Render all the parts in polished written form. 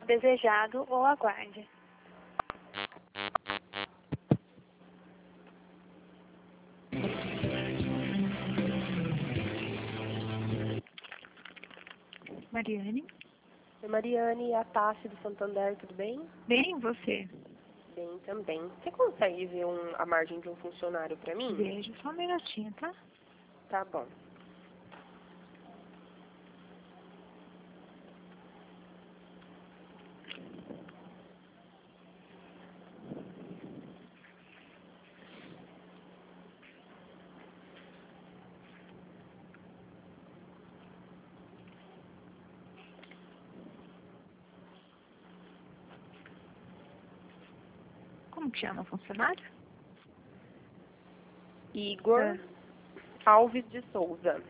desejado ou aguarde. Mariane? Oi, Mariane, é a Tassi do Santander, tudo bem? Bem, você? Bem também. Você consegue ver a margem de um funcionário para mim? Vejo, só um minutinho, tá? Tá bom. Como que chama o funcionário? Igor Alves de Souza.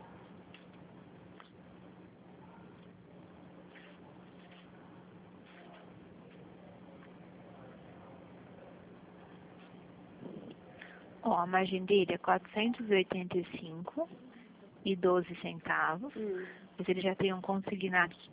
Ó, a margem dele é 485,12. Mas ele já tem um consignado de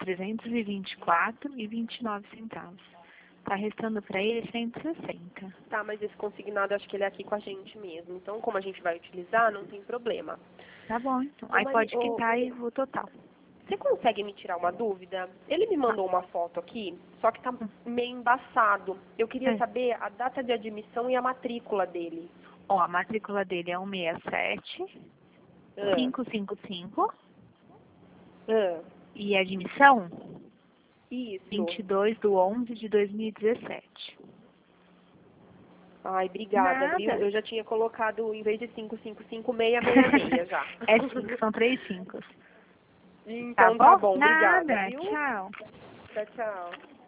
324,29. Tá restando para ele 160. Tá, mas esse consignado, acho que ele é aqui com a gente mesmo. Então, como a gente vai utilizar, não tem problema. Tá bom, então. Ô, Aí pode quitar e o total. Você consegue me tirar uma dúvida? Ele me mandou uma foto aqui, só que tá meio embaçado. Eu queria saber a data de admissão e a matrícula dele. Ó, a matrícula dele é 167 555 e a admissão Isso. 22/11/2017. Ai, obrigada, Nada. viu? Eu já tinha colocado, em vez de 555, 666 já. É 5, são 3 5. Então tá bom, obrigada, Nada, viu? tchau. Tchau, tchau.